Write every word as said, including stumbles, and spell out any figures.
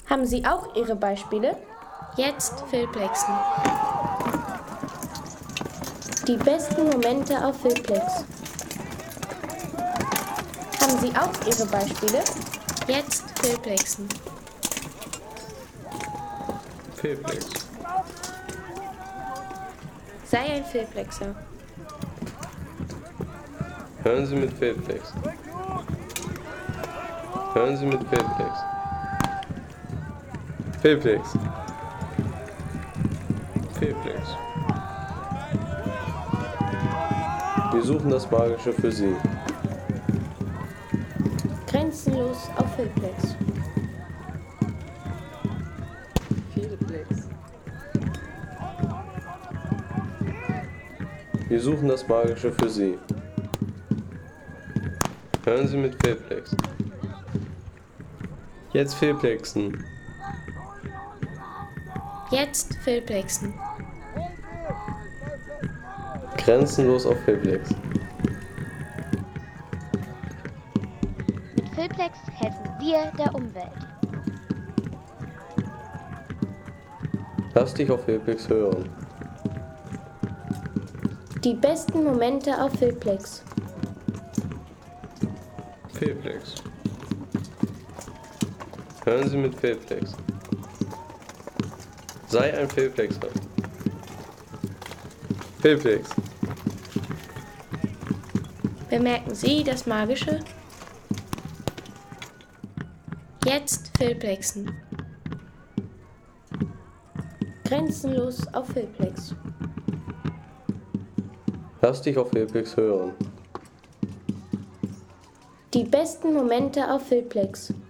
Haben Sie auch Ihre Beispiele? Jetzt Filplexen. Die besten Momente auf Filplex. Haben Sie auch Ihre Beispiele? Jetzt Filplexen. Filplex. Sei ein Filplexer. Hören Sie mit Filplex. Hören Sie mit Filplex. Filplex. Filplex. Wir suchen das Magische für Sie. Grenzenlos auf Filplex. Filplex. Wir suchen das Magische für Sie. Hören Sie mit Filplex. Jetzt Filplexen. Jetzt Filplexen. Grenzenlos auf Filplex. Mit Filplex helfen wir der Umwelt. Lass dich auf Filplex hören. Die besten Momente auf Filplex. Filplex. Hören Sie mit Filplex. Sei ein Filplexer. Filplex. Bemerken Sie das Magische? Jetzt Filplexen. Grenzenlos auf Filplex. Lass dich auf Filplex hören. Die besten Momente auf Filplex.